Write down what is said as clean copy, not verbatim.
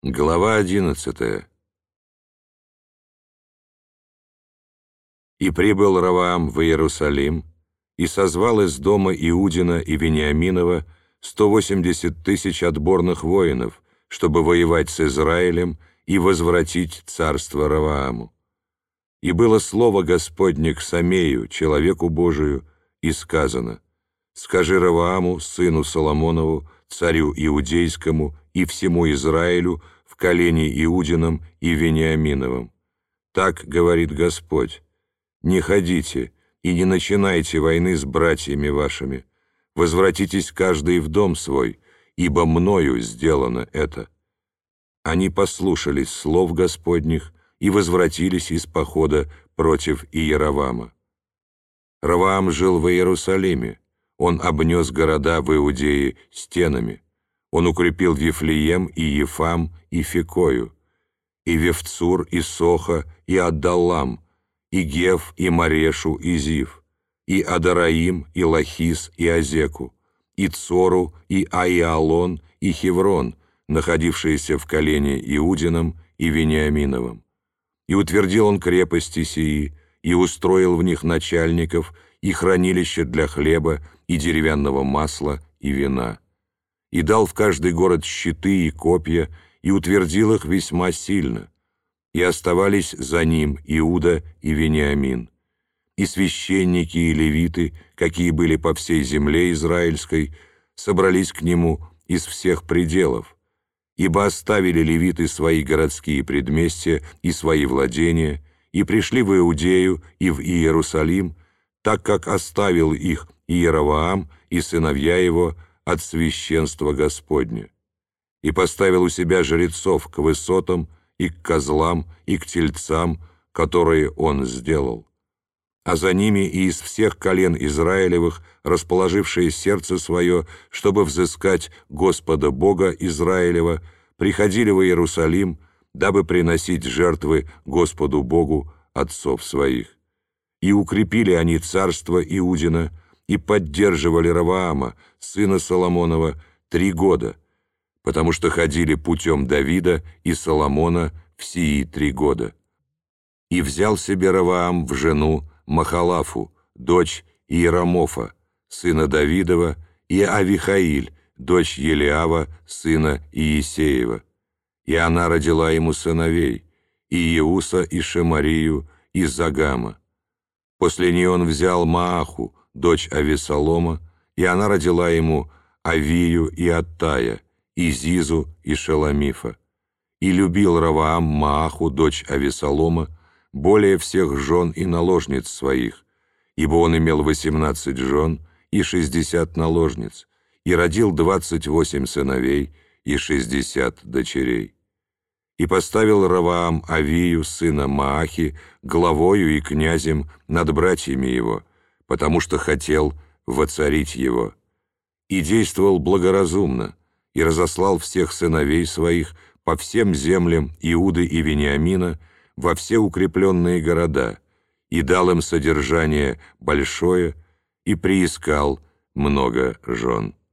Глава 11. «И прибыл Ровоам в Иерусалим, и созвал из дома Иудина и Вениаминова 180 тысяч отборных воинов, чтобы воевать с Израилем и возвратить царство Ровоаму. И было слово Господне к Самею, человеку Божию, и сказано: скажи Ровоаму, сыну Соломонову, царю Иудейскому, и всему Израилю, в колене Иудином и Вениаминовом: так говорит Господь: не ходите и не начинайте войны с братьями вашими, возвратитесь каждый в дом свой, ибо мною сделано это». Они послушались слов Господних и возвратились из похода против Иеровама. Ровоам жил в Иерусалиме, он обнес города в Иудее стенами, он укрепил Вифлеем и Ефам и Фекою, и Вевцур и Соха и Аддалам, и Гев и Марешу и Зив, и Адараим и Лахис и Азеку, и Цору и Аиалон и Хеврон, находившиеся в колене Иудином и Вениаминовом. И утвердил он крепости сии, и устроил в них начальников, и хранилище для хлеба, и деревянного масла, и вина. И дал в каждый город щиты и копья, и утвердил их весьма сильно. И оставались за ним Иуда и Вениамин. И священники и левиты, какие были по всей земле израильской, собрались к нему из всех пределов, ибо оставили левиты свои городские предместья и свои владения, и пришли в Иудею и в Иерусалим, так как оставил их Иеровоам и сыновья его от священства Господня. И поставил у себя жрецов к высотам, и к козлам, и к тельцам, которые он сделал. А за ними и из всех колен Израилевых, расположившие сердце свое, чтобы взыскать Господа Бога Израилева, приходили в Иерусалим, дабы приносить жертвы Господу Богу отцов своих. И укрепили они царство Иудина, и поддерживали Ровоама, сына Соломонова, 3 года, потому что ходили путем Давида и Соломона в сии 3 года. И взял себе Ровоам в жену Махалафу, дочь Иерамофа, сына Давидова, и Авихаиль, дочь Елиава, сына Иисеева. И она родила ему сыновей, и Иуса, и Шемарию, и Загама. После нее он взял Мааху, дочь Авесолома, и она родила ему Авию и Аттая, и Зизу, и Шеламифа. И любил Ровоам Мааху, дочь Авесолома, более всех жен и наложниц своих, ибо он имел 18 жен и 60 наложниц, и родил 28 сыновей и 60 дочерей. И поставил Ровоам Авию, сына Маахи, главою и князем над братьями его, потому что хотел воцарить его. И действовал благоразумно, и разослал всех сыновей своих по всем землям Иуды и Вениамина во все укрепленные города, и дал им содержание большое, и приискал много жен.